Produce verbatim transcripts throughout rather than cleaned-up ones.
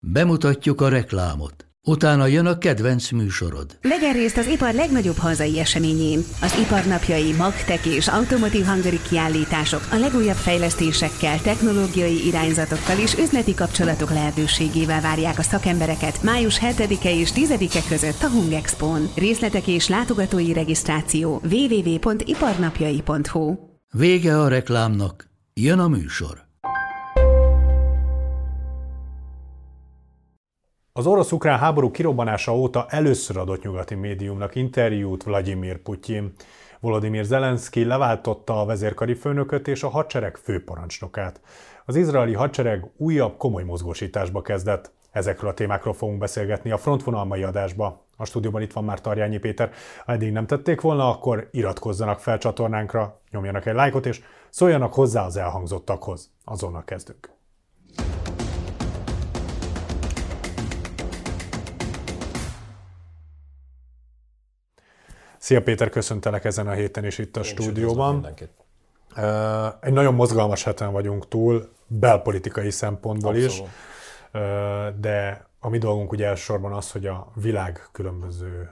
Bemutatjuk a reklámot. Utána jön a kedvenc műsorod. Vegyen részt az ipar legnagyobb hazai eseményén. Az iparnapjai, magtek és Automotive Hungary kiállítások a legújabb fejlesztésekkel, technológiai irányzatokkal és üzleti kapcsolatok lehetőségével várják a szakembereket május hetedike és tizedike között a Hungexpón. Részletek és látogatói regisztráció double-u double-u double-u pont iparnapjai pont hu. Vége a reklámnak, jön a műsor. Az orosz-ukrán háború kirobbanása óta először adott nyugati médiumnak interjút Vlagyimir Putyin. Volodymyr Zelenszky leváltotta a vezérkari főnököt és a hadsereg főparancsnokát. Az izraeli hadsereg újabb komoly mozgósításba kezdett. Ezekről a témákról fogunk beszélgetni a Frontvonal mai adásba. A stúdióban itt van már Tarjányi Péter. Ha eddig nem tették volna, akkor iratkozzanak fel csatornánkra, nyomjanak egy lájkot és szóljanak hozzá az elhangzottakhoz. Azonnal kezdünk. Szia Péter, köszöntelek ezen a héten is itt a Én stúdióban. Egy nagyon mozgalmas heten vagyunk túl, belpolitikai szempontból Abszolút. is, de a mi dolgunk ugye elsősorban az, hogy a világ különböző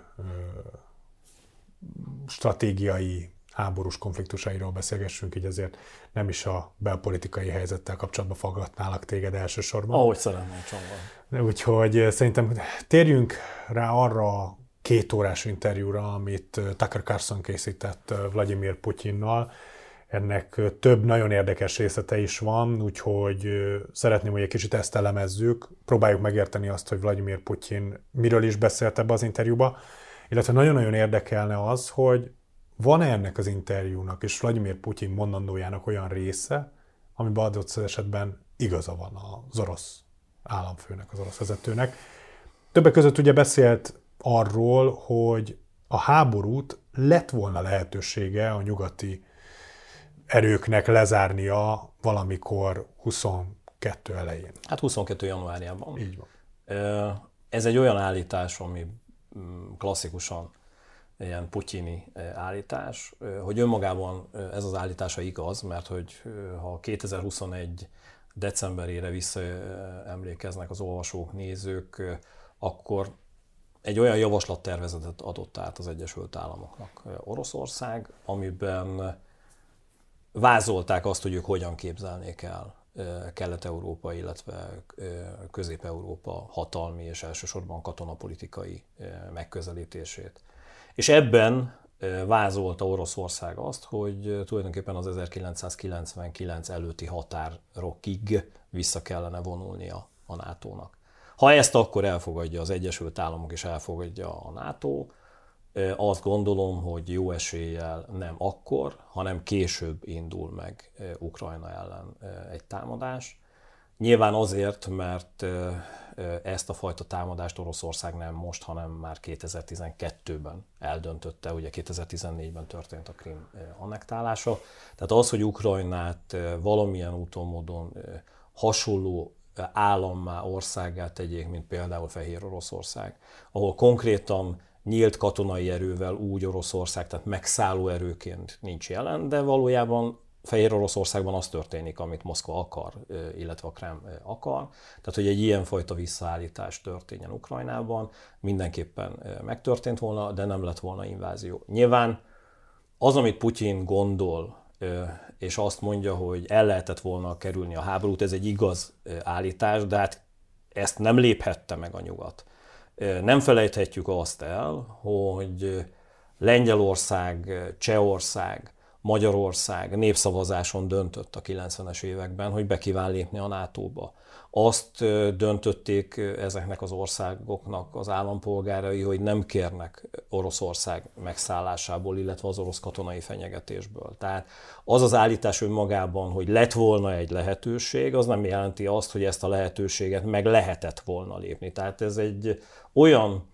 stratégiai, háborús konfliktusairól beszélgessünk, így ezért nem is a belpolitikai helyzettel kapcsolatban fogadnálak téged elsősorban. Ahogy szeretném, Csongor. Úgyhogy szerintem térjünk rá arra két órás interjúra, amit Tucker Carlson készített Vlagyimir Putyinnal. Ennek több nagyon érdekes részlete is van, úgyhogy szeretném, hogy egy kicsit ezt elemezzük. Próbáljuk megérteni azt, hogy Vlagyimir Putyin miről is beszélt ebbe az interjúba, illetve nagyon-nagyon érdekelne az, hogy van-e ennek az interjúnak és Vlagyimir Putyin mondandójának olyan része, amiben adott esetben igaza van az orosz államfőnek, az orosz vezetőnek. Többek között ugye beszélt arról, hogy a háborút lett volna lehetősége a nyugati erőknek lezárnia valamikor huszonkettő elején. Hát huszonkettő januárjában. Így van. Ez egy olyan állítás, ami klasszikusan ilyen putyini állítás, hogy önmagában ez az állítása igaz, mert hogy ha kétezer-huszonegy decemberére visszaemlékeznek az olvasók, nézők, akkor egy olyan javaslattervezetet adott át az Egyesült Államoknak Oroszország, amiben vázolták azt, hogy ők hogyan képzelnék el Kelet-Európa, illetve Közép-Európa hatalmi és elsősorban katonapolitikai megközelítését. És ebben vázolta Oroszország azt, hogy tulajdonképpen az ezerkilencszázkilencvenkilenc előtti határokig vissza kellene vonulnia a nátónak. Ha ezt akkor elfogadja az Egyesült Államok és elfogadja a NATO, azt gondolom, hogy jó eséllyel nem akkor, hanem később indul meg Ukrajna ellen egy támadás. Nyilván azért, mert ezt a fajta támadást Oroszország nem most, hanem már kétezer-tizenkettőben eldöntötte, ugye kétezer-tizennégyben történt a Krím annektálása. Tehát az, hogy Ukrajnát valamilyen úton, módon hasonló állammá, országgá tegyék, mint például Fehér Oroszország, ahol konkrétan nyílt katonai erővel úgy Oroszország, tehát megszálló erőként nincs jelen, de valójában Fehér Oroszországban az történik, amit Moszkva akar, illetve a Kreml akar. Tehát, hogy egy ilyenfajta visszaállítás történjen Ukrajnában, mindenképpen megtörtént volna, de nem lett volna invázió. Nyilván az, amit Putyin gondol, és azt mondja, hogy el lehetett volna kerülni a háborút, ez egy igaz állítás, de hát ezt nem léphette meg a nyugat. Nem felejthetjük azt el, hogy Lengyelország, Csehország, Magyarország népszavazáson döntött a kilencvenes években, hogy be kíván lépni a nátóba. Azt döntötték ezeknek az országoknak az állampolgárai, hogy nem kérnek Oroszország megszállásából, illetve az orosz katonai fenyegetésből. Tehát az az állítás önmagában, hogy lett volna egy lehetőség, az nem jelenti azt, hogy ezt a lehetőséget meg lehetett volna lépni. Tehát ez egy olyan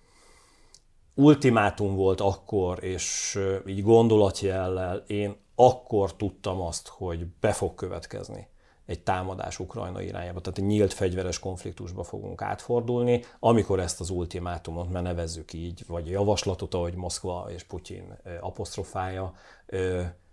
ultimátum volt akkor, és így gondolatjellel én akkor tudtam azt, hogy be fog következni egy támadás Ukrajna irányába, tehát egy nyílt fegyveres konfliktusba fogunk átfordulni, amikor ezt az ultimátumot, mert nevezzük így, vagy javaslatot, ahogy Moszkva és Putyin apostrofálja,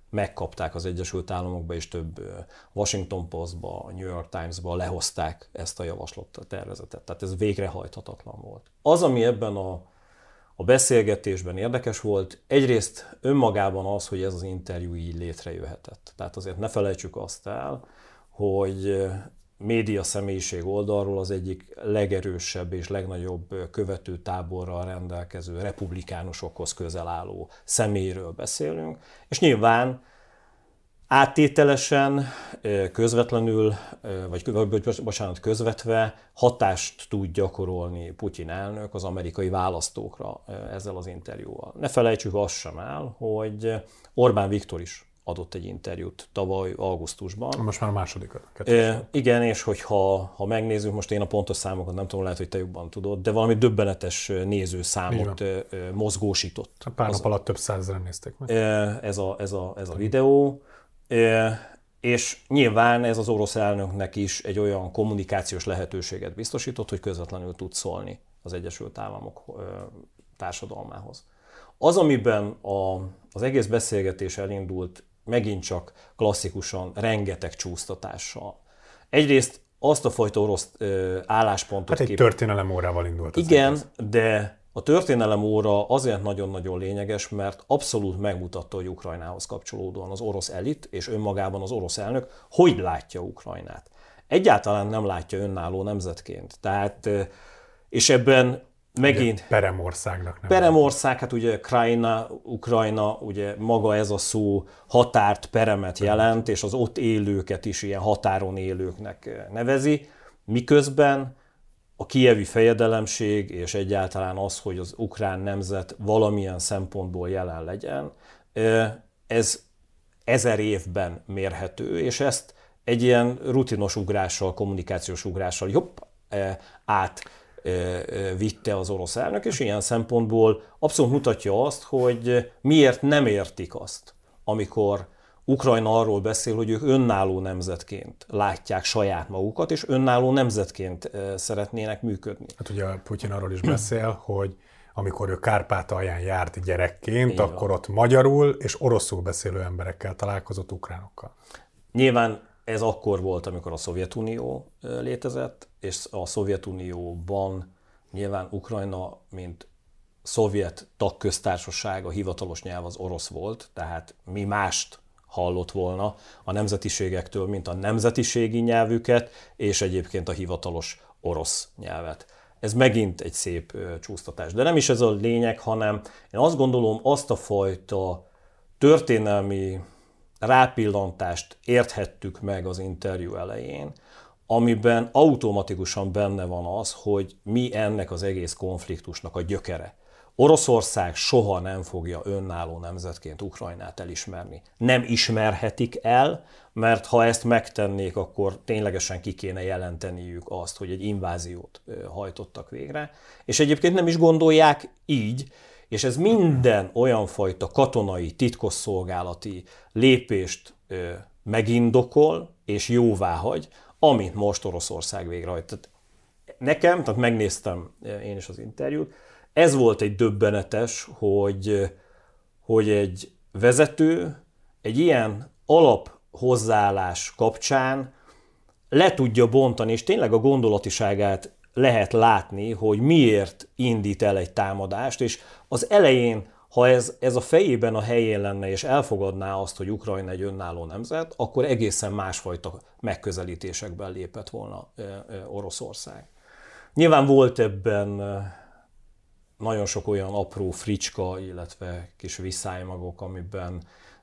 megkapták az Egyesült Államokba, és több Washington Postba, a New York Timesba lehozták ezt a javaslatot, a tervezetet. Tehát ez végrehajthatatlan volt. Az, ami ebben a, a beszélgetésben érdekes volt, egyrészt önmagában az, hogy ez az interjú így létrejöhetett. Tehát azért ne felejtsük azt el, hogy média személyiség oldalról az egyik legerősebb és legnagyobb követő táborral rendelkező republikánusokhoz közel álló személyről beszélünk, és nyilván áttételesen, közvetlenül, vagy bocsánat, közvetve hatást tud gyakorolni Putyin elnök az amerikai választókra ezzel az interjúval. Ne felejtsük azt sem el, hogy Orbán Viktor is adott egy interjút tavaly augusztusban. Most már a második. E, igen, és hogyha ha megnézzük, most én a pontos számokat nem tudom, lehet, hogy te jobban tudod, de valami döbbenetes nézőszámot mozgósított. Pár nap alatt több százezren nézték meg. Ez a, ez a, ez a videó. E, és nyilván ez az orosz elnöknek is egy olyan kommunikációs lehetőséget biztosított, hogy közvetlenül tud szólni az Egyesült Államok társadalmához. Az, amiben a, az egész beszélgetés elindult, megint csak klasszikusan rengeteg csúsztatással. Egyrészt azt a fajta orosz ö, álláspontot... Hát egy kép... történelem órával indult. Igen, egész. De a történelem óra azért nagyon-nagyon lényeges, mert abszolút megmutatta, hogy Ukrajnához kapcsolódóan az orosz elit és önmagában az orosz elnök hogy látja Ukrajnát. Egyáltalán nem látja önálló nemzetként. Tehát, és ebben megint... Peremországnak nem. Peremország, hát ugye Ukrajna, Ukrajna, ugye maga ez a szó határt, peremet jelent, és az ott élőket is ilyen határon élőknek nevezi, miközben a kijevi fejedelemség és egyáltalán az, hogy az ukrán nemzet valamilyen szempontból jelen legyen, ez ezer évben mérhető, és ezt egy ilyen rutinos ugrással, kommunikációs ugrással jobb át vitte az orosz elnök, és ilyen szempontból abszolút mutatja azt, hogy miért nem értik azt, amikor Ukrajna arról beszél, hogy ők önálló nemzetként látják saját magukat, és önálló nemzetként szeretnének működni. Hát ugye Putyin arról is beszél, hogy amikor ő Kárpátalján járt gyerekként, igen, akkor ott magyarul és oroszul beszélő emberekkel találkozott ukránokkal. Nyilván ez akkor volt, amikor a Szovjetunió létezett, és a Szovjetunióban nyilván Ukrajna, mint szovjet tagköztársaság, a hivatalos nyelv az orosz volt, tehát mi mást hallott volna a nemzetiségektől, mint a nemzetiségi nyelvüket, és egyébként a hivatalos orosz nyelvet. Ez megint egy szép csúsztatás. De nem is ez a lényeg, hanem én azt gondolom, azt a fajta történelmi rápillantást érthettük meg az interjú elején, amiben automatikusan benne van az, hogy mi ennek az egész konfliktusnak a gyökere. Oroszország soha nem fogja önálló nemzetként Ukrajnát elismerni. Nem ismerhetik el, mert ha ezt megtennék, akkor ténylegesen ki kéne jelenteniük azt, hogy egy inváziót hajtottak végre. És egyébként nem is gondolják így, és ez minden olyan fajta katonai, titkosszolgálati lépést megindokol és jóváhagy, amit most Oroszország végrehajt. Tehát nekem, tehát megnéztem én is az interjút, ez volt egy döbbenetes, hogy, hogy egy vezető egy ilyen alaphozzáállás kapcsán le tudja bontani, és tényleg a gondolatiságát lehet látni, hogy miért indít el egy támadást, és az elején, ha ez, ez a fejében a helyén lenne, és elfogadná azt, hogy Ukrajna egy önálló nemzet, akkor egészen másfajta megközelítésekben lépett volna Oroszország. Nyilván volt ebben nagyon sok olyan apró fricska, illetve kis viszály-magok, amiben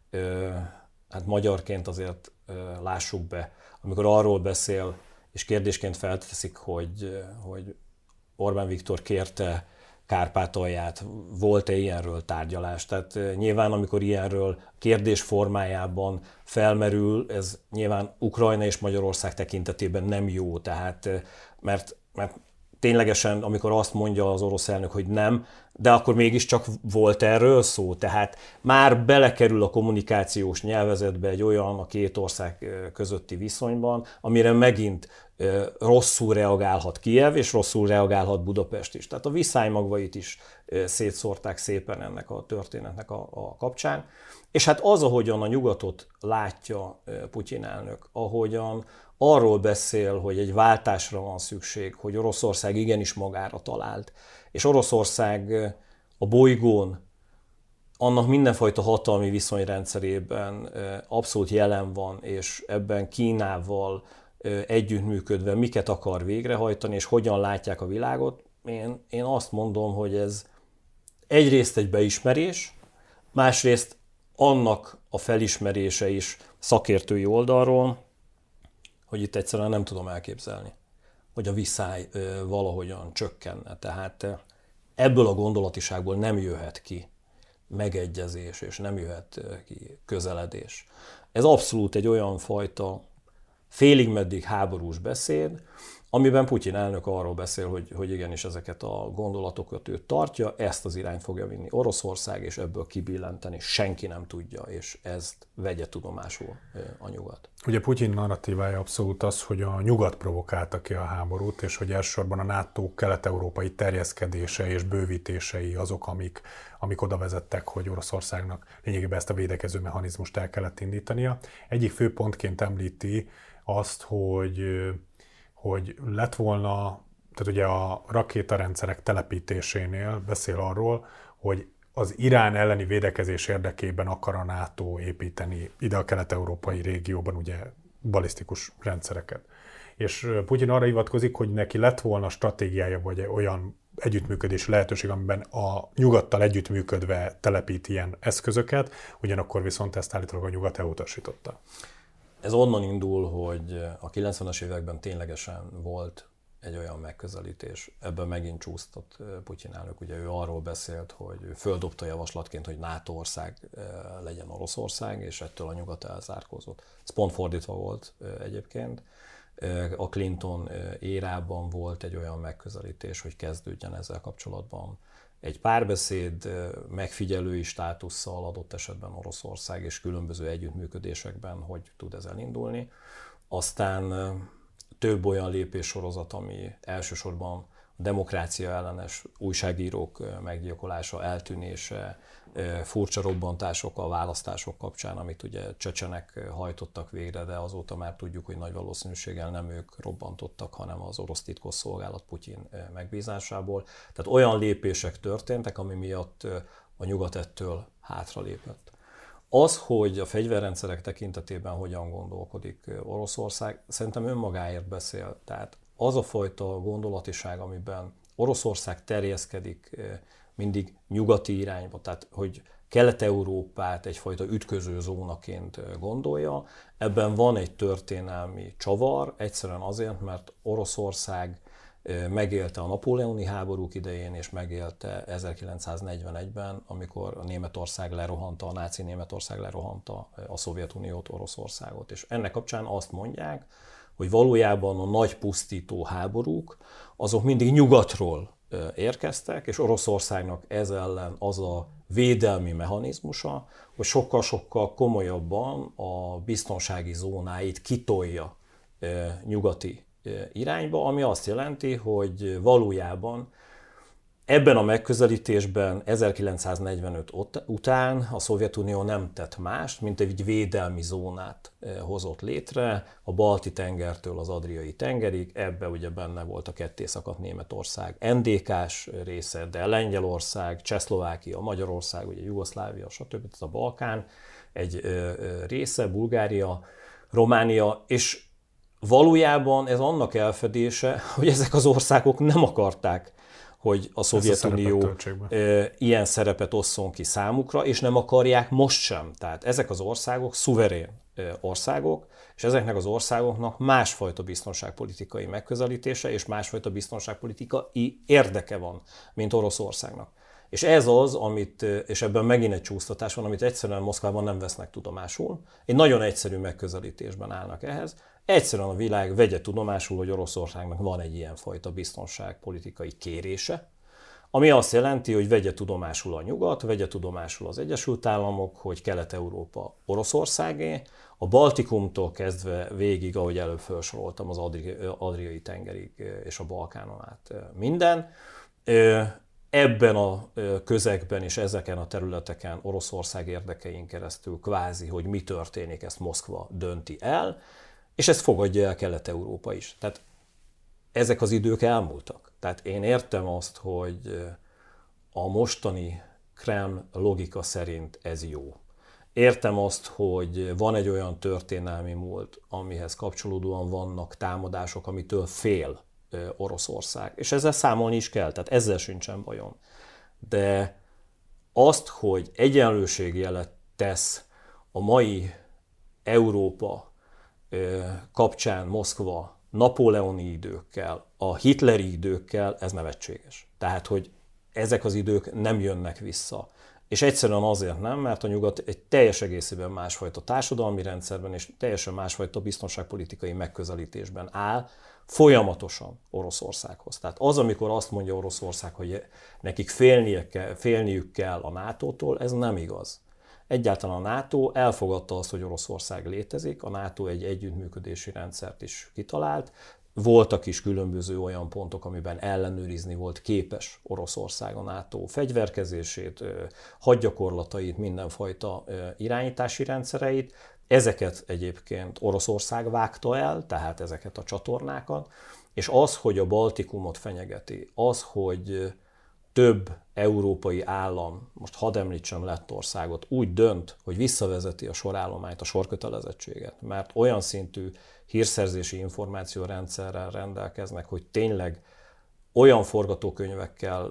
hát magyarként azért lássuk be, amikor arról beszél, és kérdésként felteszik, hogy, hogy Orbán Viktor kérte Kárpátalját, volt-e ilyenről tárgyalás? Tehát nyilván, amikor ilyenről kérdés formájában felmerül, ez nyilván Ukrajna és Magyarország tekintetében nem jó, tehát mert, mert ténylegesen, amikor azt mondja az orosz elnök, hogy nem, de akkor mégiscsak volt erről szó. Tehát már belekerül a kommunikációs nyelvezetbe egy olyan a két ország közötti viszonyban, amire megint rosszul reagálhat Kijev, és rosszul reagálhat Budapest is. Tehát a viszály is szétszórták szépen ennek a történetnek a, a kapcsán. És hát az, ahogyan a nyugatot látja Putyin elnök, ahogyan arról beszél, hogy egy váltásra van szükség, hogy Oroszország igenis magára talált, és Oroszország a bolygón annak mindenfajta hatalmi viszonyrendszerében abszolút jelen van, és ebben Kínával együttműködve miket akar végrehajtani, és hogyan látják a világot, én, én azt mondom, hogy ez egyrészt egy beismerés, másrészt annak a felismerése is szakértői oldalról, hogy itt egyszerűen nem tudom elképzelni, hogy a viszály valahogyan csökkenne. Tehát ebből a gondolatiságból nem jöhet ki megegyezés, és nem jöhet ki közeledés. Ez abszolút egy olyan fajta félig meddig háborús beszéd, amiben Putyin elnök arról beszél, hogy, hogy igenis ezeket a gondolatokat ő tartja, ezt az irányt fogja vinni Oroszország, és ebből kibillenteni senki nem tudja, és ezt vegye tudomásul a nyugat. Ugye Putyin narratívája abszolút az, hogy a nyugat provokálta ki a háborút, és hogy elsősorban a NATO kelet-európai terjeszkedése és bővítései azok, amik, amik oda vezettek, hogy Oroszországnak lényegében ezt a védekező mechanizmust el kellett indítania. Egyik fő pontként említi azt, hogy hogy lett volna, tehát ugye a rakétarendszerek telepítésénél beszél arról, hogy az Irán elleni védekezés érdekében akar a NATO építeni ide a kelet-európai régióban ugye balisztikus rendszereket. És Putyin arra hivatkozik, hogy neki lett volna stratégiája, vagy olyan együttműködési lehetőség, amiben a nyugattal együttműködve telepít ilyen eszközöket, ugyanakkor viszont ezt állítólag a nyugat elutasította. Ez onnan indul, hogy a kilencvenes években ténylegesen volt egy olyan megközelítés. Ebben megint csúsztott Putyin elnök. Ugye ő arról beszélt, hogy ő földobta javaslatként, hogy NATO ország legyen Oroszország, és ettől a nyugat elzárkózott. Ez pont fordítva volt egyébként. A Clinton érában volt egy olyan megközelítés, hogy kezdődjen ezzel kapcsolatban egy párbeszéd, megfigyelői státusszal adott esetben Oroszország, és különböző együttműködésekben, hogy tud ez elindulni. Aztán több olyan lépéssorozat, ami elsősorban a demokrácia ellenes újságírók meggyilkolása, eltűnése, furcsa robbantások a választások kapcsán, amit ugye csecsenek hajtottak végre, de azóta már tudjuk, hogy nagy valószínűséggel nem ők robbantottak, hanem az orosz titkosszolgálat Putyin megbízásából. Tehát olyan lépések történtek, ami miatt a nyugat ettől hátralépett. Az, hogy a fegyverrendszerek tekintetében hogyan gondolkodik Oroszország, szerintem önmagáért beszél. Tehát az a fajta gondolatiság, amiben Oroszország terjeszkedik mindig nyugati irányba, tehát hogy Kelet-Európát egyfajta ütköző zónaként gondolja, ebben van egy történelmi csavar, egyszerűen azért, mert Oroszország megélte a napóleoni háborúk idején, és megélte ezerkilencszáznegyvenegyben, amikor a Németország lerohanta, a náci Németország lerohanta a Szovjetuniót, Oroszországot. És ennek kapcsán azt mondják, hogy valójában a nagy pusztító háborúk, azok mindig nyugatról érkeztek, és Oroszországnak ez ellen az a védelmi mechanizmusa, hogy sokkal-sokkal komolyabban a biztonsági zónáit kitolja nyugati irányba, ami azt jelenti, hogy valójában ebben a megközelítésben ezerkilencszáznegyvenöt után a Szovjetunió nem tett mást, mint egy védelmi zónát hozott létre, a Balti-tengertől az Adriai tengerig, ebbe ugye benne volt a ketté szakadt Németország en dé ká-s része, de Lengyelország, Csehszlovákia, Magyarország, ugye Jugoszlávia, stb. Ez a Balkán egy része, Bulgária, Románia, és valójában ez annak elfedése, hogy ezek az országok nem akarták, hogy a Szovjetunió a ilyen szerepet osszon ki számukra, és nem akarják most sem. Tehát ezek az országok szuverén országok, és ezeknek az országoknak másfajta biztonságpolitikai megközelítése és másfajta biztonságpolitikai érdeke van, mint Oroszországnak. És ez az, amit, és ebben megint egy csúsztatás van, amit egyszerűen Moszkvában nem vesznek tudomásul. Egy nagyon egyszerű megközelítésben állnak ehhez. Egyszerűen a világ vegye tudomásul, hogy Oroszországnak van egy ilyenfajta biztonságpolitikai kérése, ami azt jelenti, hogy vegye tudomásul a Nyugat, vegye tudomásul az Egyesült Államok, hogy Kelet-Európa Oroszországé, a Baltikumtól kezdve végig, ahogy előbb felsoroltam, az Adriai tengerig és a Balkánon át minden. Ebben a közegben és ezeken a területeken Oroszország érdekein keresztül kvázi, hogy mi történik, ezt Moszkva dönti el, és ezt fogadja el Kelet-Európa is. Tehát ezek az idők elmúltak. Tehát én értem azt, hogy a mostani Kreml logika szerint ez jó. Értem azt, hogy van egy olyan történelmi múlt, amihez kapcsolódóan vannak támadások, amitől fél Oroszország. És ezzel számolni is kell, tehát ezzel sincsen bajom. De azt, hogy egyenlőségjelet tesz a mai Európa kapcsán Moszkva napóleoni időkkel, a hitleri időkkel, ez nevetséges. Tehát, hogy ezek az idők nem jönnek vissza. És egyszerűen azért nem, mert a Nyugat egy teljes egészében másfajta társadalmi rendszerben és teljesen másfajta biztonságpolitikai megközelítésben áll folyamatosan Oroszországhoz. Tehát az, amikor azt mondja Oroszország, hogy nekik félnie kell, félniük kell a nátótól, ez nem igaz. Egyáltalán a NATO elfogadta azt, hogy Oroszország létezik, a NATO egy együttműködési rendszert is kitalált, voltak is különböző olyan pontok, amiben ellenőrizni volt képes Oroszország a NATO fegyverkezését, hadgyakorlatait, mindenfajta irányítási rendszereit. Ezeket egyébként Oroszország vágta el, tehát ezeket a csatornákat, és az, hogy a Baltikumot fenyegeti, az, hogy több európai állam, most hadd említsem Lettországot, úgy dönt, hogy visszavezeti a sorállományt, a sorkötelezettséget, mert olyan szintű hírszerzési információrendszerrel rendelkeznek, hogy tényleg olyan forgatókönyvekkel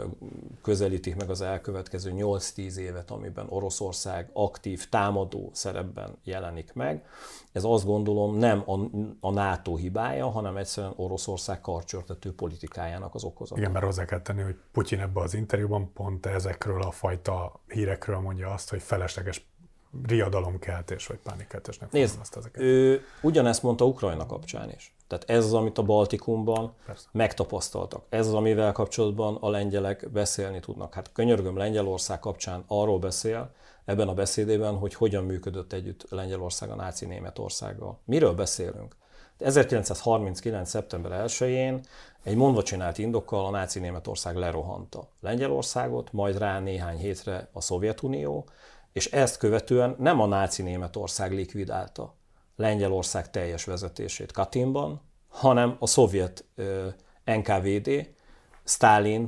közelítik meg az elkövetkező nyolc-tíz évet, amiben Oroszország aktív támadó szerepben jelenik meg. Ez azt gondolom nem a, a NATO hibája, hanem egyszerűen Oroszország karcsörtető politikájának az okozata. Igen, mert hozzá kell tenni, hogy Putyin ebben az interjúban pont ezekről a fajta hírekről mondja azt, hogy felesleges riadalomkeltés vagy pánikkeltésnek fogalmazta ezeket. Ő ugyanezt mondta Ukrajna kapcsán is. Tehát ez az, amit a Baltikumban Persze. megtapasztaltak. Ez az, amivel kapcsolatban a lengyelek beszélni tudnak. Hát könyörgöm, Lengyelország kapcsán arról beszél ebben a beszédében, hogy hogyan működött együtt Lengyelország a náci Németországgal. Miről beszélünk? ezerkilencszázharminckilenc. szeptember elsején egy mondva csinált indokkal a náci Németország lerohanta Lengyelországot, majd rá néhány hétre a Szovjetunió, és ezt követően nem a náci Németország likvidálta Lengyelország teljes vezetését Katynban, hanem a szovjet en ká vé dé Sztálin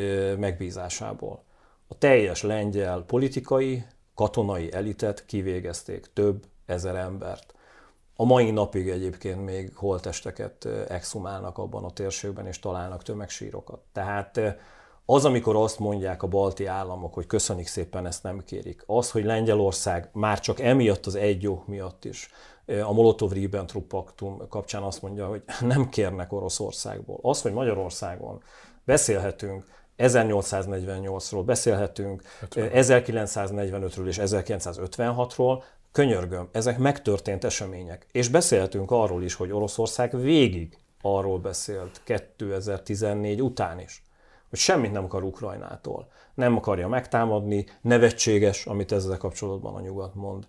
megbízásából. A teljes lengyel politikai, katonai elitet kivégezték, több ezer embert. A mai napig egyébként még holttesteket exhumálnak abban a térségben, és találnak tömegsírokat. Tehát az, amikor azt mondják a balti államok, hogy köszönik szépen, ezt nem kérik. Az, hogy Lengyelország már csak emiatt az egy ok miatt is a Molotov-Ribbentrop paktum kapcsán azt mondja, hogy nem kérnek Oroszországból. Az, hogy Magyarországon beszélhetünk ezernyolcszáznegyvennyolcról, beszélhetünk ezerkilencszáznegyvenötről és ezerkilencszázötvenhatról, könyörgöm, ezek megtörtént események. És beszélhetünk arról is, hogy Oroszország végig arról beszélt kétezer-tizennégy után is, hogy semmit nem akar Ukrajnától. Nem akarja megtámadni, nevetséges, amit ezzel kapcsolatban a Nyugat mond.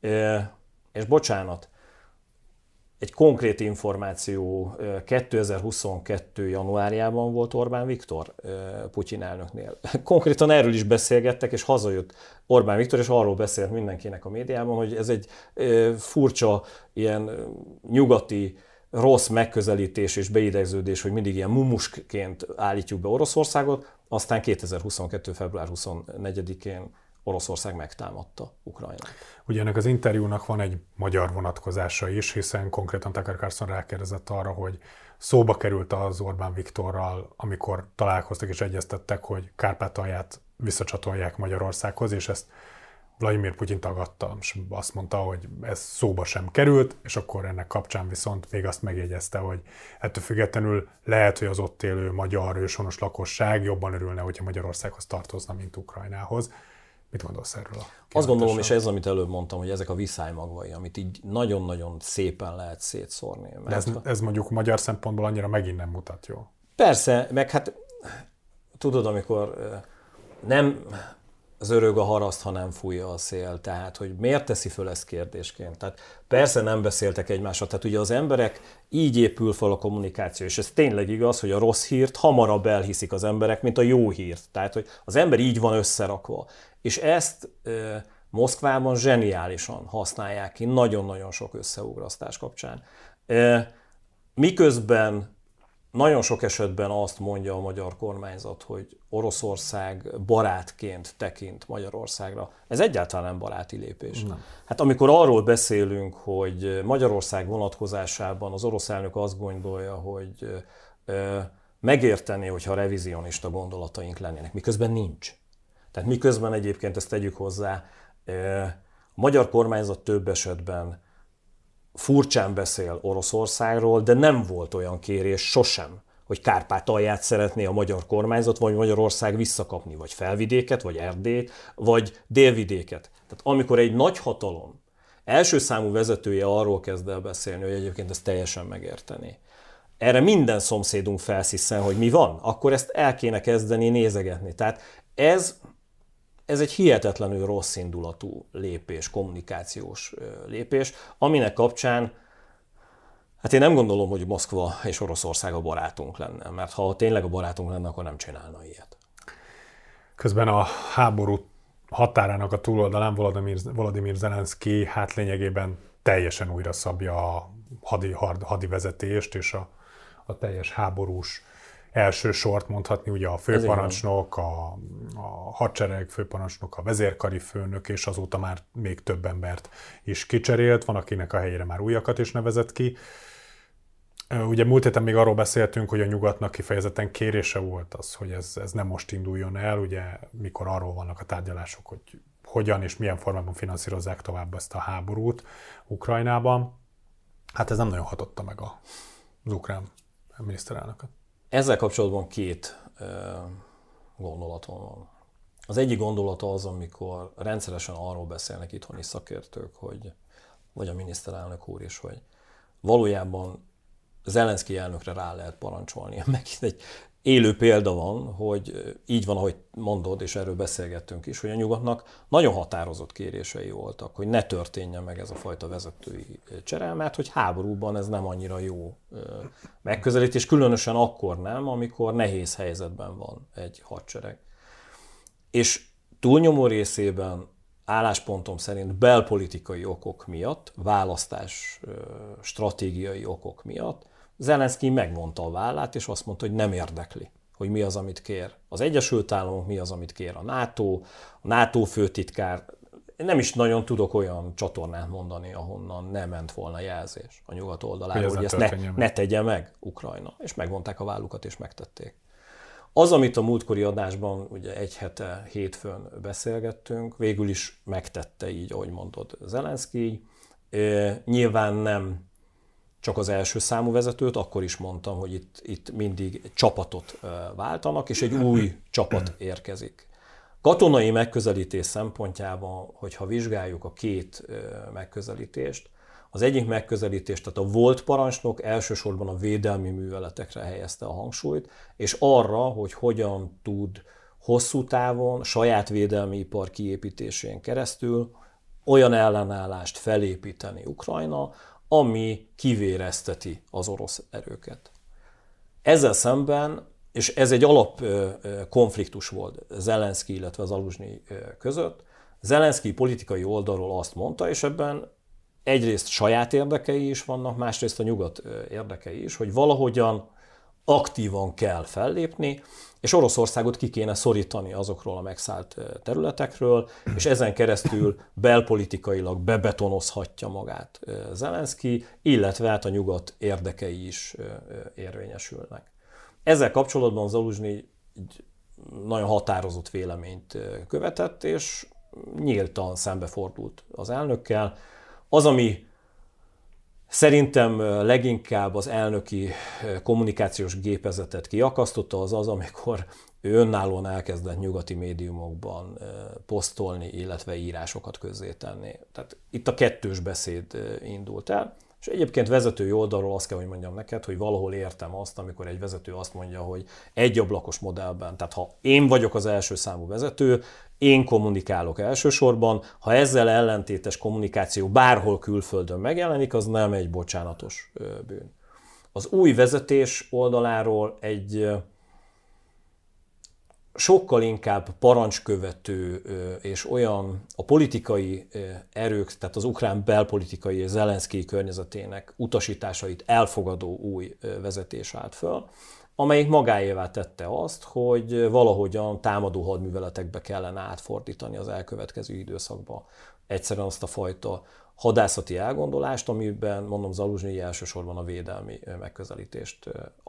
És bocsánat, egy konkrét információ, kétezer-huszonkettő. januárjában volt Orbán Viktor Putyin elnöknél. Konkrétan erről is beszélgettek, és hazajött Orbán Viktor, és arról beszélt mindenkinek a médiában, hogy ez egy furcsa, ilyen nyugati, rossz megközelítés és beidegződés, hogy mindig ilyen mumusként állítjuk be Oroszországot, aztán kétezer-huszonkettő. február huszonnegyedikén Oroszország megtámadta Ukrajnát. Ugye ennek az interjúnak van egy magyar vonatkozása is, hiszen konkrétan Tucker Carlson rákérdezett arra, hogy szóba került az Orbán Viktorral, amikor találkoztak és egyeztettek, hogy Kárpátalját visszacsatolják Magyarországhoz, és ezt Vladimir Putyin tagadta, és azt mondta, hogy ez szóba sem került, és akkor ennek kapcsán viszont még azt megjegyezte, hogy ettől függetlenül lehet, hogy az ott élő magyar őshonos lakosság jobban örülne, hogyha Magyarországhoz tartozna, mint Ukrajnához. Mit gondolsz erről? Azt gondolom, és ez, amit előbb mondtam, hogy ezek a viszály-magvai, amit így nagyon-nagyon szépen lehet szétszórni. Mert De ez, ez mondjuk magyar szempontból annyira megint nem mutat jól. Persze, meg hát tudod, amikor nem zörög a haraszt, ha nem fújja a szél, tehát hogy miért teszi föl ezt kérdésként. Tehát persze nem beszéltek egymással, tehát ugye az emberek így épül fel a kommunikáció, és ez tényleg igaz, hogy a rossz hírt hamarabb elhiszik az emberek, mint a jó hírt. Tehát, hogy az ember így van összerakva. És ezt e, Moszkvában zseniálisan használják ki nagyon-nagyon sok összeugrasztás kapcsán. E, miközben nagyon sok esetben azt mondja a magyar kormányzat, hogy Oroszország barátként tekint Magyarországra. Ez egyáltalán nem baráti lépés. Nem. Hát amikor arról beszélünk, hogy Magyarország vonatkozásában az orosz elnök azt gondolja, hogy megértené, hogyha revizionista gondolataink lennének, miközben nincs. Tehát miközben egyébként ezt tegyük hozzá, a magyar kormányzat több esetben furcsán beszél Oroszországról, de nem volt olyan kérés sosem, hogy Kárpátalját szeretné a magyar kormányzat, vagy Magyarország visszakapni, vagy Felvidéket, vagy Erdélyt, vagy Délvidéket. Tehát amikor egy nagy hatalom első számú vezetője arról kezd el beszélni, hogy egyébként ezt teljesen megértené. Erre minden szomszédunk felsziszen, hogy mi van, akkor ezt el kéne kezdeni nézegetni. Tehát ez, ez egy hihetetlenül rossz indulatú lépés, kommunikációs lépés, aminek kapcsán hát én nem gondolom, hogy Moszkva és Oroszország a barátunk lenne, mert ha tényleg a barátunk lenne, akkor nem csinálna ilyet. Közben a háború határának a túloldalán Volodymyr, Volodymyr Zelenszky hát lényegében teljesen újra szabja a hadi, hadi vezetést, és a, a teljes háborús első sort mondhatni, ugye a főparancsnok, a, a hadsereg főparancsnok, a vezérkari főnök, és azóta már még több embert is kicserélt, van akinek a helyére már újakat is nevezett ki. Ugye múlt héten még arról beszéltünk, hogy a nyugatnak kifejezetten kérése volt az, hogy ez, ez nem most induljon el, ugye mikor arról vannak a tárgyalások, hogy hogyan és milyen formában finanszírozzák tovább ezt a háborút Ukrajnában. Hát ez nem nagyon hatotta meg a, az ukrán miniszterelnököt. Ezzel kapcsolatban két uh, gondolatom van. Az egyik gondolata az, amikor rendszeresen arról beszélnek itthoni szakértők, hogy, vagy a miniszterelnök úr is, hogy valójában Zelenszky elnökre rá lehet parancsolni. Meg egy élő példa van, hogy így van, ahogy mondod, és erről beszélgettünk is, hogy a nyugatnak nagyon határozott kérései voltak, hogy ne történjen meg ez a fajta vezetői csere, mert hogy háborúban ez nem annyira jó megközelítés, különösen akkor nem, amikor nehéz helyzetben van egy hadsereg. És túlnyomó részében álláspontom szerint belpolitikai okok miatt, választás stratégiai okok miatt Zelenszky megmondta a vállát, és azt mondta, hogy nem érdekli, hogy mi az, amit kér az Egyesült Államok, mi az, amit kér a NATO, a NATO főtitkár. Nem is nagyon tudok olyan csatornát mondani, ahonnan nem ment volna jelzés a nyugat oldaláról, hogy, hogy ezt ne, ne tegye meg Ukrajna. És megvonták a vállukat, és megtették. Az, amit a múltkori adásban ugye egy hete hétfőn beszélgettünk, végül is megtette így, ahogy mondod, Zelenszky. E, nyilván nem csak az első számú vezetőt, akkor is mondtam, hogy itt, itt mindig csapatot váltanak, és egy új csapat érkezik. Katonai megközelítés szempontjában, hogyha vizsgáljuk a két megközelítést, az egyik megközelítés, tehát a volt parancsnok elsősorban a védelmi műveletekre helyezte a hangsúlyt, és arra, hogy hogyan tud hosszú távon saját védelmi ipar kiépítésén keresztül olyan ellenállást felépíteni Ukrajna, ami kivérezteti az orosz erőket. Ezzel szemben, és ez egy alap konfliktus volt Zelenszky, illetve Zaluzsnyi között, Zelenszky politikai oldalról azt mondta, és ebben egyrészt saját érdekei is vannak, másrészt a nyugat érdekei is, hogy valahogyan aktívan kell fellépni, és Oroszországot ki kéne szorítani azokról a megszállt területekről, és ezen keresztül belpolitikailag bebetonozhatja magát Zelenszky, illetve hát a nyugat érdekei is érvényesülnek. Ezzel kapcsolatban Zaluzsnyi egy nagyon határozott véleményt követett, és nyíltan szembefordult az elnökkel. Az, ami Szerintem leginkább az elnöki kommunikációs gépezetet kiakasztotta az az, amikor ő önállóan elkezdett nyugati médiumokban posztolni, illetve írásokat közzétenni. Tehát itt a kettős beszéd indult el. És egyébként vezetői oldalról azt kell, hogy mondjam neked, hogy valahol értem azt, amikor egy vezető azt mondja, hogy egyablakos modellben, tehát ha én vagyok az első számú vezető, én kommunikálok elsősorban, ha ezzel ellentétes kommunikáció bárhol külföldön megjelenik, az nem egy bocsánatos bűn. Az új vezetés oldaláról egy sokkal inkább parancskövető és olyan a politikai erők, tehát az ukrán belpolitikai és Zelenszkij környezetének utasításait elfogadó új vezetés állt föl, amelyik magáévá tette azt, hogy valahogyan támadó hadműveletekbe kellene átfordítani az elkövetkező időszakban egyszerűen azt a fajta hadászati elgondolást, amiben, mondom, Zaluzsnyij elsősorban a védelmi megközelítést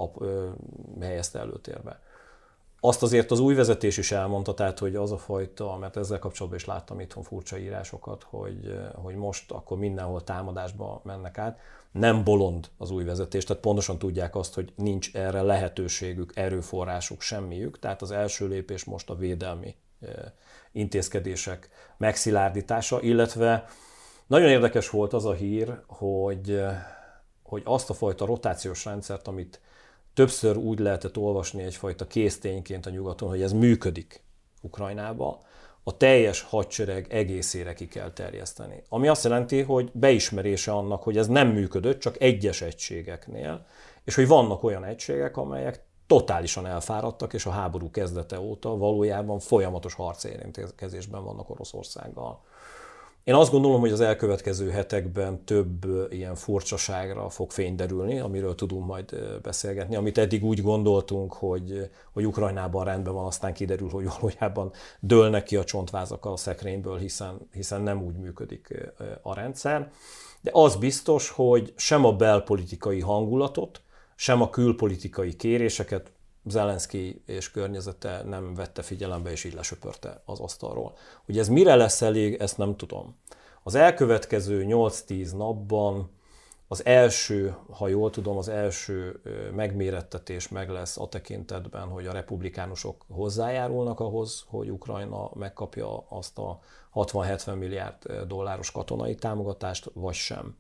helyezte előtérbe. Azt azért az új vezetés is elmondta, tehát, hogy az a fajta, mert ezzel kapcsolatban is láttam itthon furcsa írásokat, hogy, hogy most akkor mindenhol támadásba mennek át. Nem bolond az új vezetés, tehát pontosan tudják azt, hogy nincs erre lehetőségük, erőforrásuk, semmiük. Tehát az első lépés most a védelmi intézkedések megszilárdítása, illetve nagyon érdekes volt az a hír, hogy, hogy azt a fajta rotációs rendszert, amit többször úgy lehetett olvasni egyfajta késztényként a nyugaton, hogy ez működik Ukrajnába, a teljes hadsereg egészére ki kell terjeszteni. Ami azt jelenti, hogy beismerése annak, hogy ez nem működött, csak egyes egységeknél, és hogy vannak olyan egységek, amelyek totálisan elfáradtak, és a háború kezdete óta valójában folyamatos harcérintkezésben vannak Oroszországgal. Én azt gondolom, hogy az elkövetkező hetekben több ilyen furcsaságra fog fény derülni, amiről tudunk majd beszélgetni, amit eddig úgy gondoltunk, hogy, hogy Ukrajnában rendben van, aztán kiderül, hogy valójában dőlnek ki a csontvázak a szekrényből, hiszen, hiszen nem úgy működik a rendszer. De az biztos, hogy sem a belpolitikai hangulatot, sem a külpolitikai kéréseket Zelenszkij és környezete nem vette figyelembe, és így lesöpörte az asztalról. Hogy ez mire lesz elég, ezt nem tudom. Az elkövetkező nyolc-tíz napban az első, ha jól tudom, az első megmérettetés meg lesz a tekintetben, hogy a republikánusok hozzájárulnak ahhoz, hogy Ukrajna megkapja azt a hatvan-hetven milliárd dolláros katonai támogatást, vagy sem.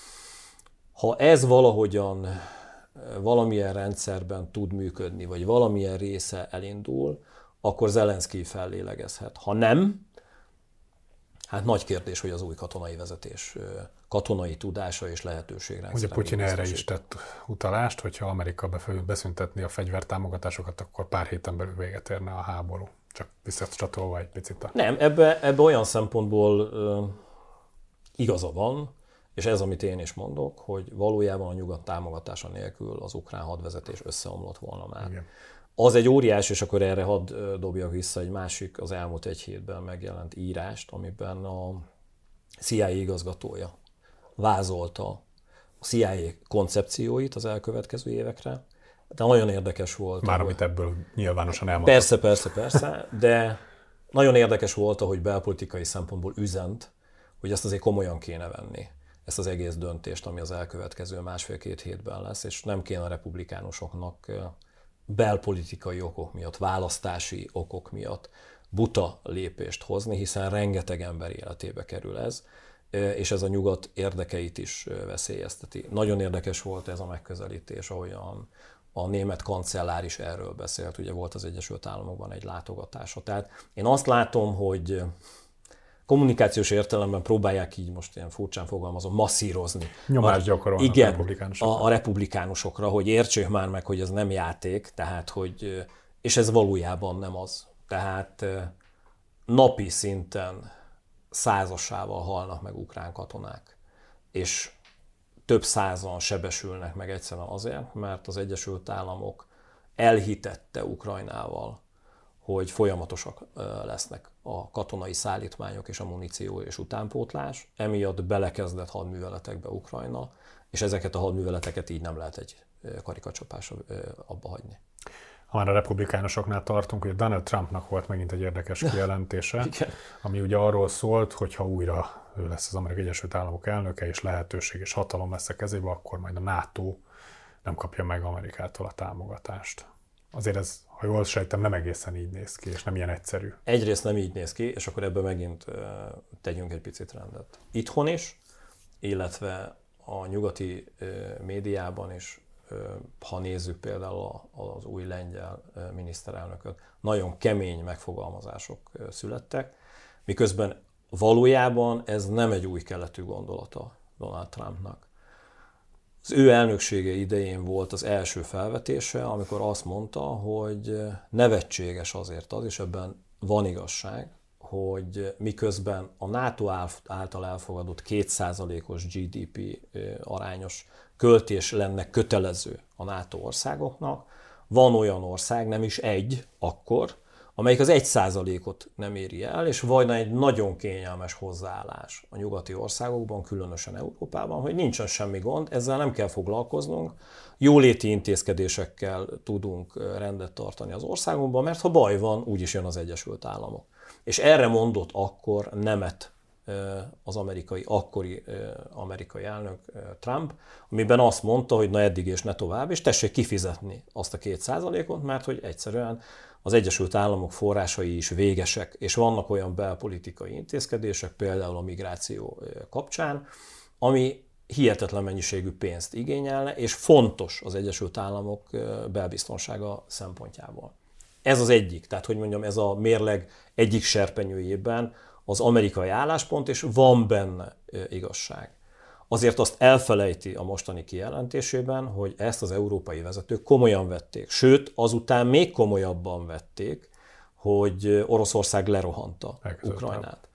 Ha ez valahogyan valamilyen rendszerben tud működni, vagy valamilyen része elindul, akkor Zelenszkij fellélegezhet. Ha nem, hát nagy kérdés, hogy az új katonai vezetés katonai tudása és lehetőségrendszer. Ugye Putyin erre is tett utalást, hogyha Amerika beszüntetné a fegyvertámogatásokat, akkor pár héten belül véget érne a háború. Csak visszacsatolva egy picit. A... Nem, ebbe, ebbe olyan szempontból uh, igaza van, és ez, amit én is mondok, hogy valójában a nyugat támogatása nélkül az ukrán hadvezetés összeomlott volna már. Igen. Az egy óriás, és akkor erre hadd dobjak vissza egy másik, az elmúlt egy hétben megjelent írást, amiben a C I A igazgatója vázolta a C I A koncepcióit az elkövetkező évekre. De nagyon érdekes volt. Már ahogy... amit ebből nyilvánosan elmondott. Persze, persze, persze, de nagyon érdekes volt, ahogy belpolitikai szempontból üzent, hogy ezt azért komolyan kéne venni, ezt az egész döntést, ami az elkövetkező másfél-két hétben lesz, és nem kéne a republikánusoknak belpolitikai okok miatt, választási okok miatt buta lépést hozni, hiszen rengeteg ember életébe kerül ez, és ez a nyugat érdekeit is veszélyezteti. Nagyon érdekes volt ez a megközelítés, ahogyan a német kancellár is erről beszélt, ugye volt az Egyesült Államokban egy látogatása. Tehát én azt látom, hogy kommunikációs értelemben próbálják így most ilyen furcsán fogalmazom, masszírozni. Nyomást gyakorolnak igen, a republikánusokra. A, a republikánusokra, hogy értsék már meg, hogy ez nem játék, tehát hogy, és ez valójában nem az. Tehát napi szinten százasával halnak meg ukrán katonák, és több százan sebesülnek meg egyszerűen azért, mert az Egyesült Államok elhitette Ukrajnával, hogy folyamatosak lesznek a katonai szállítmányok és a muníció és utánpótlás, emiatt belekezdett hadműveletekbe Ukrajna, és ezeket a hadműveleteket így nem lehet egy karikacsapásra abba hagyni. Ha már a republikánusoknál tartunk, hogy Donald Trumpnak volt megint egy érdekes kijelentése, ami ugye arról szólt, hogy ha újra ő lesz az Amerikai Egyesült Államok elnöke, és lehetőség és hatalom lesz a kezébe, akkor majd a NATO nem kapja meg Amerikától a támogatást. Azért ez, ha jól sejtem, nem egészen így néz ki, és nem ilyen egyszerű. Egyrészt nem így néz ki, és akkor ebben megint uh, tegyünk egy picit rendet. Itthon is, illetve a nyugati uh, médiában is, uh, ha nézzük például a, az új lengyel uh, miniszterelnököt, nagyon kemény megfogalmazások uh, születtek, miközben valójában ez nem egy új keletű gondolata Donald Trumpnak. Az ő elnöksége idején volt az első felvetése, amikor azt mondta, hogy nevetséges azért az, és ebben van igazság, hogy miközben a NATO által elfogadott két százalékos gé dé pé arányos költés lenne kötelező a NATO országoknak, van olyan ország, nem is egy akkor, amelyik az egy százalékot nem éri el, és van egy nagyon kényelmes hozzáállás a nyugati országokban, különösen Európában, hogy nincsen semmi gond, ezzel nem kell foglalkoznunk, jóléti intézkedésekkel tudunk rendet tartani az országunkban, mert ha baj van, úgyis jön az Egyesült Államok. És erre mondott akkor nemet az amerikai, akkori amerikai elnök Trump, amiben azt mondta, hogy na eddig és ne tovább, és tessék kifizetni azt a két százalékot, mert hogy egyszerűen az Egyesült Államok forrásai is végesek, és vannak olyan belpolitikai intézkedések, például a migráció kapcsán, ami hihetetlen mennyiségű pénzt igényelne, és fontos az Egyesült Államok belbiztonsága szempontjából. Ez az egyik, tehát hogy mondjam, ez a mérleg egyik serpenyőjében az amerikai álláspont, és van benne igazság. Azért azt elfelejti a mostani kijelentésében, hogy ezt az európai vezetők komolyan vették. Sőt, azután még komolyabban vették, hogy Oroszország lerohanta Ukrajnát.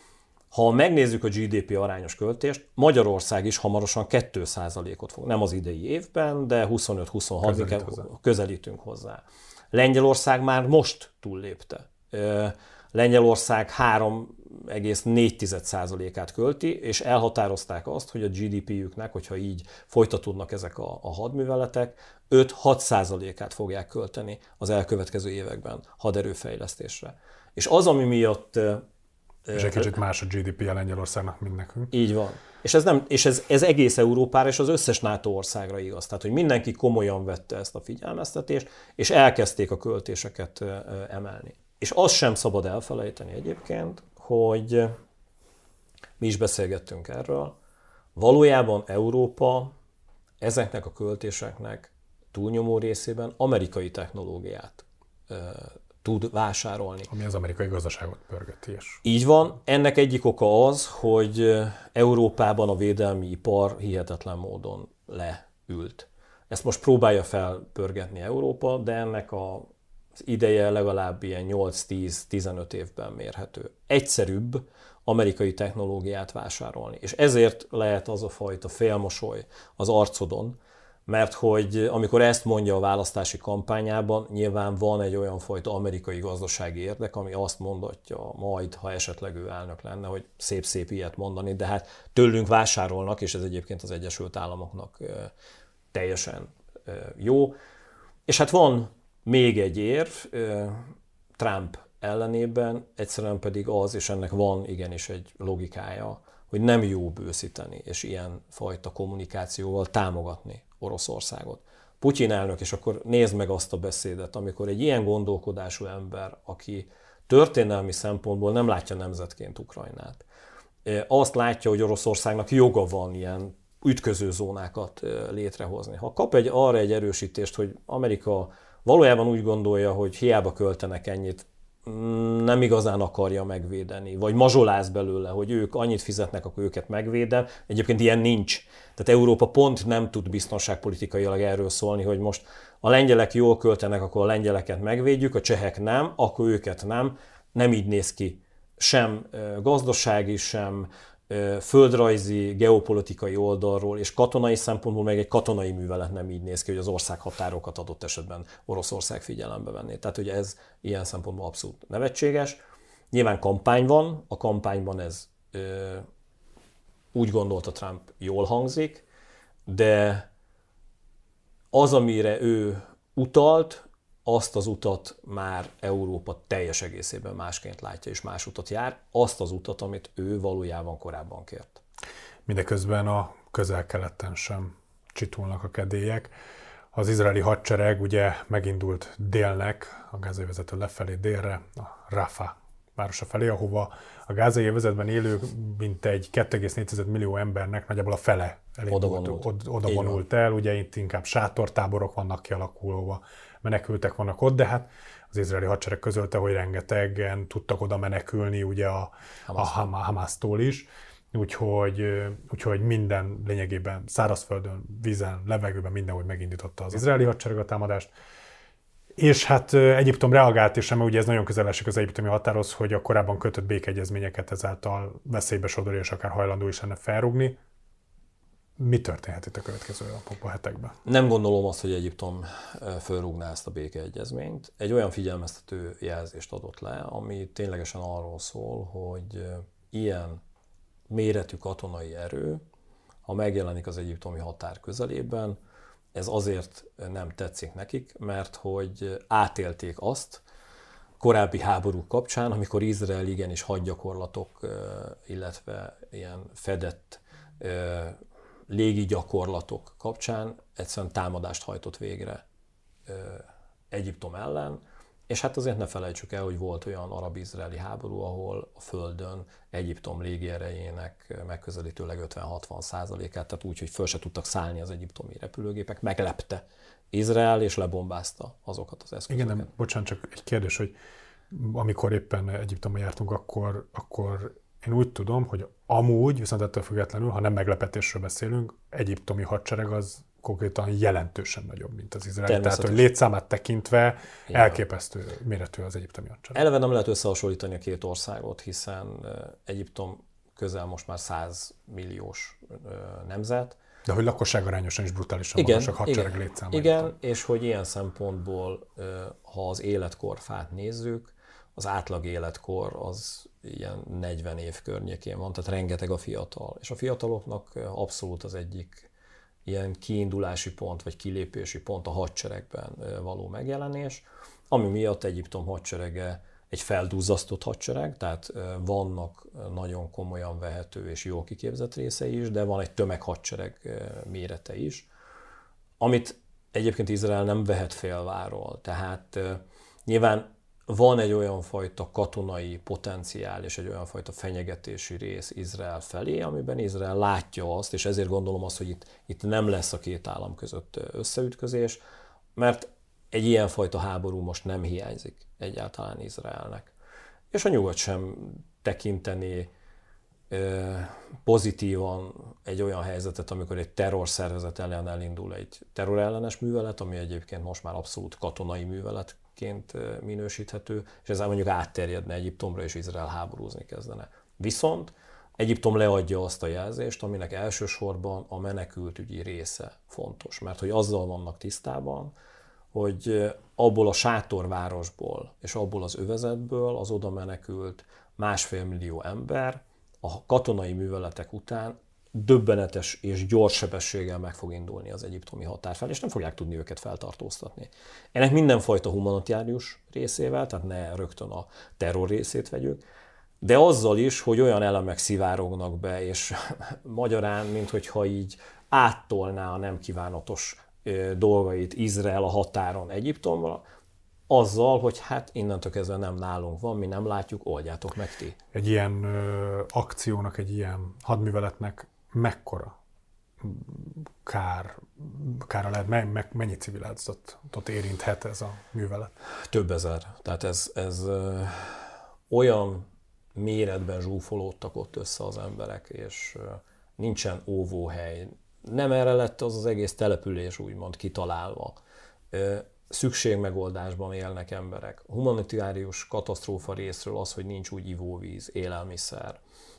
Ha megnézzük a gé dé pé arányos költést, Magyarország is hamarosan két százalékot fog, nem az idei évben, de huszonöt-huszonhat Közelít hozzá. közelítünk hozzá. Lengyelország már most túllépte. Lengyelország három egész négy százalékát költi, és elhatározták azt, hogy a gé dé péjüknek, hogyha így folytatódnak ezek a, a hadműveletek, öt-hat százalékát fogják költeni az elkövetkező években haderőfejlesztésre. És az, ami miatt... És egy kicsit más a gé dé péje Lengyelországnak, mint nekünk. Így van. És ez, nem, és ez, ez egész Európára és az összes NATO országra igaz. Tehát, hogy mindenki komolyan vette ezt a figyelmeztetést, és elkezdték a költéseket emelni. És azt sem szabad elfelejteni egyébként, hogy mi is beszélgettünk erről, valójában Európa ezeknek a költéseknek túlnyomó részében amerikai technológiát e, tud vásárolni. Ami az amerikai gazdaságot pörgeti is. Így van. Ennek egyik oka az, hogy Európában a védelmi ipar hihetetlen módon leült. Ezt most próbálja felpörgetni Európa, de ennek a az ideje legalább ilyen nyolc-tíz-tizenöt évben mérhető. Egyszerűbb amerikai technológiát vásárolni. És ezért lehet az a fajta félmosoly az arcodon, mert hogy amikor ezt mondja a választási kampányában, nyilván van egy olyan fajta amerikai gazdasági érdek, ami azt mondatja majd, ha esetleg ő elnök lenne, hogy szép-szép ilyet mondani, de hát tőlünk vásárolnak, és ez egyébként az Egyesült Államoknak teljesen jó. És hát van még egy érv Trump ellenében, egyszerűen pedig az, és ennek van igenis egy logikája, hogy nem jó bőszíteni, és ilyen fajta kommunikációval támogatni Oroszországot. Putyin elnök, és akkor nézd meg azt a beszédet, amikor egy ilyen gondolkodású ember, aki történelmi szempontból nem látja nemzetként Ukrajnát, azt látja, hogy Oroszországnak joga van ilyen ütköző zónákat létrehozni. Ha kap egy, arra egy erősítést, hogy Amerika valójában úgy gondolja, hogy hiába költenek ennyit, nem igazán akarja megvédeni, vagy mazsoláz belőle, hogy ők annyit fizetnek, akkor őket megvédem. Egyébként ilyen nincs. Tehát Európa pont nem tud biztonságpolitikailag erről szólni, hogy most a lengyelek jól költenek, akkor a lengyeleket megvédjük, a csehek nem, akkor őket nem. Nem így néz ki. Sem gazdasági, sem földrajzi, geopolitikai oldalról, és katonai szempontból meg egy katonai művelet nem így néz ki, hogy az ország határokat adott esetben Oroszország figyelembe venné. Tehát ugye ez ilyen szempontból abszolút nevetséges. Nyilván kampány van, a kampányban ez ö, úgy gondolta Trump jól hangzik, de az, amire ő utalt, azt az utat már Európa teljes egészében másként látja, és más utat jár, azt az utat, amit ő valójában korábban kért. Mindeközben a közel-keleten sem csitulnak a kedélyek. Az izraeli hadsereg ugye megindult délnek, a gázai övezettől lefelé délre, a Rafah városa felé, ahova a gázai övezetben élő mintegy két egész négy millió embernek nagyjából a fele oda vonult, oda, oda vonult el. Ugye itt inkább sátortáborok vannak kialakulva, menekültek vannak ott, de hát az izraeli hadsereg közölte, hogy rengetegen tudtak oda menekülni ugye a, a Hamásztól is. Úgyhogy, úgyhogy minden lényegében szárazföldön, vízen, levegőben mindenhogy megindította az izraeli hadsereg a támadást. És hát Egyiptom reagált, és ugye ez nagyon közel esik az egyiptomi határhoz, hogy a korábban kötött békeegyezményeket ezáltal veszélybe sodorja, és akár hajlandó is lenne felrúgni. Mi történhet itt a következő napokban, hetekben? Nem gondolom azt, hogy Egyiptom felrúgná ezt a békeegyezményt. Egy olyan figyelmeztető jelzést adott le, ami ténylegesen arról szól, hogy ilyen méretű katonai erő, ha megjelenik az egyiptomi határ közelében, ez azért nem tetszik nekik, mert hogy átélték azt korábbi háborúk kapcsán, amikor Izrael igenis hadgyakorlatok, illetve ilyen fedett légi gyakorlatok kapcsán egyszerűen támadást hajtott végre Egyiptom ellen, és hát azért ne felejtsük el, hogy volt olyan arab-izraeli háború, ahol a földön Egyiptom légierejének megközelítőleg ötven-hatvan százalékát, tehát úgy, hogy föl se tudtak szállni az egyiptomi repülőgépek, meglepte Izrael, és lebombázta azokat az eszközöket. Igen, nem, bocsánat, csak egy kérdés, hogy amikor éppen Egyiptomban jártunk, akkor, akkor én úgy tudom, hogy amúgy, viszont ettől függetlenül, ha nem meglepetésről beszélünk, egyiptomi hadsereg az konkrétan jelentősen nagyobb, mint az izraeli. Tehát, hogy létszámát tekintve igen, elképesztő méretű az egyiptomi hadsereg. Eleve nem lehet összehasonlítani a két országot, hiszen Egyiptom közel most már száz milliós nemzet. De hogy lakosságarányosan is brutálisan magasak hadsereg létszáma. Igen, és hogy ilyen szempontból, ha az életkorfát nézzük, az átlag életkor az ilyen negyven év környékén van, tehát rengeteg a fiatal. És a fiataloknak abszolút az egyik ilyen kiindulási pont, vagy kilépési pont a hadseregben való megjelenés, ami miatt Egyiptom hadserege egy felduzzasztott hadsereg, tehát vannak nagyon komolyan vehető és jól kiképzett részei is, de van egy tömeghadsereg mérete is, amit egyébként Izrael nem vehet félváról. Tehát nyilván van egy olyan fajta katonai potenciál és egy olyan fajta fenyegetési rész Izrael felé, amiben Izrael látja azt, és ezért gondolom azt, hogy itt, itt nem lesz a két állam között összeütközés, mert egy ilyenfajta háború most nem hiányzik egyáltalán Izraelnek. És a nyugat sem tekinteni pozitívan egy olyan helyzetet, amikor egy terrorszervezet ellen elindul egy terrorellenes művelet, ami egyébként most már abszolút katonai művelet minősíthető, és ezzel mondjuk átterjedne Egyiptomra, és Izrael háborúzni kezdene. Viszont Egyiptom leadja azt a jelzést, aminek elsősorban a menekültügyi része fontos, mert hogy azzal vannak tisztában, hogy abból a sátorvárosból és abból az övezetből az oda menekült másfél millió ember a katonai műveletek után döbbenetes és gyors sebességgel meg fog indulni az egyiptomi határ fel, és nem fogják tudni őket feltartóztatni. Ennek mindenfajta humanitárius részével, tehát ne rögtön a terror részét vegyük, de azzal is, hogy olyan elemek szivárognak be, és magyarán, minthogyha így áttolná a nem kívánatos dolgait Izrael a határon Egyiptomra, azzal, hogy hát innentől kezdve nem nálunk van, mi nem látjuk, oldjátok meg ti. Egy ilyen ö, akciónak, egy ilyen hadműveletnek mekkora kár, kára lehet, me, me, mennyi civil áldozatot érinthet ez a művelet? Több ezer. Tehát ez, ez ö, olyan méretben zsúfolódtak ott össze az emberek, és ö, nincsen óvóhely. Nem erre lett az az egész település úgymond kitalálva. Ö, szükségmegoldásban élnek emberek. Humanitárius katasztrófa részről az, hogy nincs úgy ivóvíz, élelmiszer.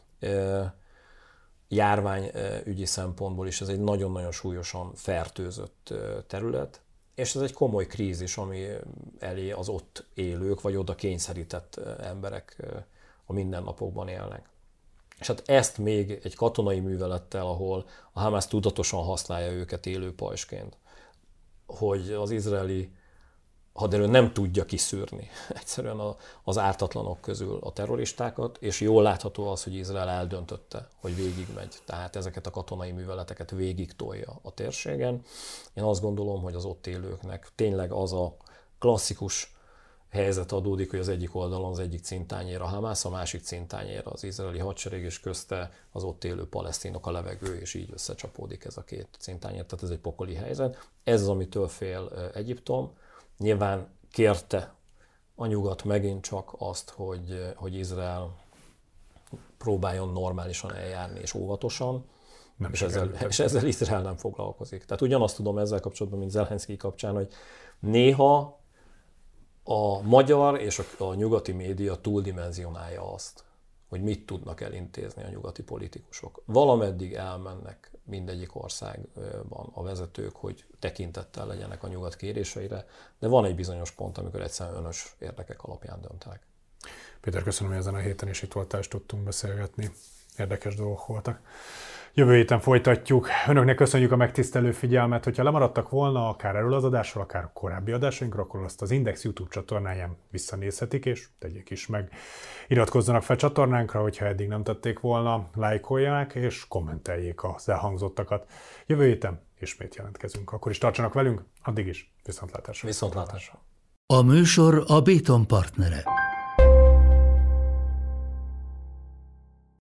Járványügyi szempontból is ez egy nagyon-nagyon súlyosan fertőzött terület, és ez egy komoly krízis, ami elé az ott élők, vagy oda kényszerített emberek a mindennapokban élnek. És hát ezt még egy katonai művelettel, ahol a Hamász tudatosan használja őket élő pajsként, hogy az izraeli haderő nem tudja kiszűrni egyszerűen a, az ártatlanok közül a terroristákat, és jól látható az, hogy Izrael eldöntötte, hogy végigmegy. Tehát ezeket a katonai műveleteket végig tolja a térségen. Én azt gondolom, hogy az ott élőknek tényleg az a klasszikus helyzet adódik, hogy az egyik oldalon az egyik cintányér a Hamász, a másik cintányér az izraeli hadsereg, és közte az ott élő palesztinok, a levegő, és így összecsapódik ez a két cintányér. Tehát ez egy pokoli helyzet. Ez az, amitől fél Egyiptom. Nyilván kérte a nyugat megint csak azt, hogy, hogy Izrael próbáljon normálisan eljárni és óvatosan, és ezzel, és ezzel Izrael nem foglalkozik. Tehát ugyanazt tudom ezzel kapcsolatban, mint Zelenszkij kapcsán, hogy néha a magyar és a, a nyugati média túldimenzionálja azt, hogy mit tudnak elintézni a nyugati politikusok. Valameddig elmennek mindegyik országban a vezetők, hogy tekintettel legyenek a nyugat kéréseire, de van egy bizonyos pont, amikor egyszerűen önös érdekek alapján döntenek. Péter, köszönöm, hogy ezen a héten is itt voltál, és tudtunk beszélgetni. Érdekes dolgok voltak. Jövő héten folytatjuk. Önöknek köszönjük a megtisztelő figyelmet. Hogyha lemaradtak volna akár erről az adásról, akár korábbi adásainkról, akkor azt az Index YouTube csatornáján visszanézhetik, és tegyék is meg. Iratkozzanak fel csatornánkra, hogyha eddig nem tették volna, lájkolják és kommenteljék az elhangzottakat. Jövő héten ismét jelentkezünk. Akkor is tartsanak velünk, addig is viszontlátásra. Viszontlátásra. A műsor a Béton partnere.